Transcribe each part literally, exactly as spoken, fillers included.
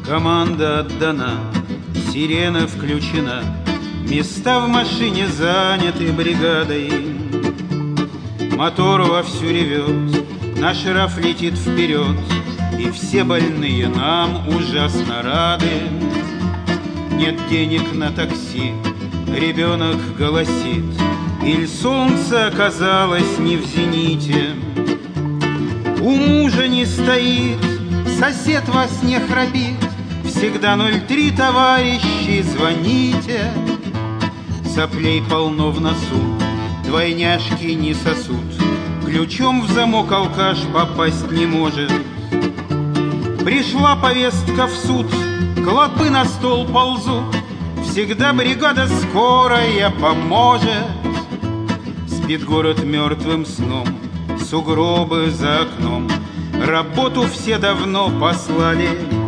Команда отдана, сирена включена, места в машине заняты бригадой. Мотор вовсю ревет, наш раф летит вперед, и все больные нам ужасно рады. Нет денег на такси, ребенок голосит, иль солнце оказалось не в зените. У мужа не стоит, сосед во сне храпит, всегда ноль три, товарищи, звоните. Соплей полно в носу, двойняшки не сосут, ключом в замок алкаш попасть не может. Пришла повестка в суд, клопы на стол ползут, всегда бригада скорая поможет. Спит город мертвым сном, сугробы за окном, работу все давно послали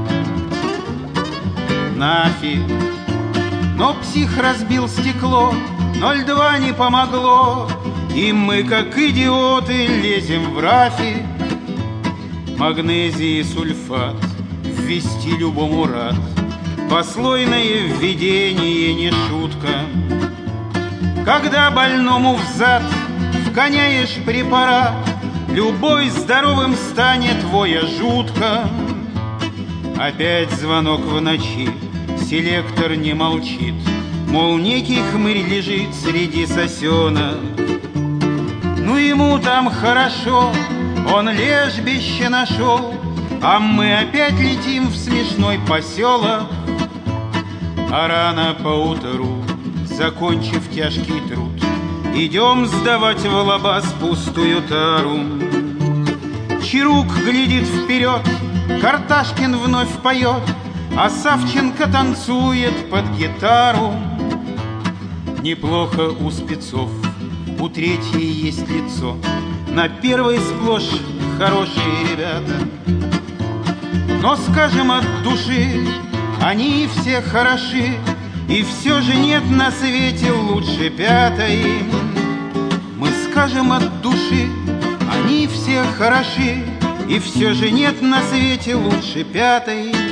нафиг. Но псих разбил стекло, ноль два не помогло, и мы, как идиоты, лезем в рафи. Магнезий и сульфат ввести любому рад, послойное введение не шутка. Когда больному взад вгоняешь препарат, любой здоровым станет, воя жутко. Опять звонок в ночи, селектор не молчит, мол, некий хмырь лежит среди сосенок. Ну ему там хорошо, он лежбище нашел, а мы опять летим в смешной поселок. А рано поутру, закончив тяжкий труд, идем сдавать в лабаз пустую тару. Чарук глядит вперед, Карташкин вновь поет, а Савченко танцует под гитару. Неплохо у спецов, у третьей есть лицо, на первой сплошь хорошие ребята. Но скажем от души, они все хороши, и все же нет на свете лучше пятой. Мы скажем от души, они все хороши, и все же нет на свете лучше пятой.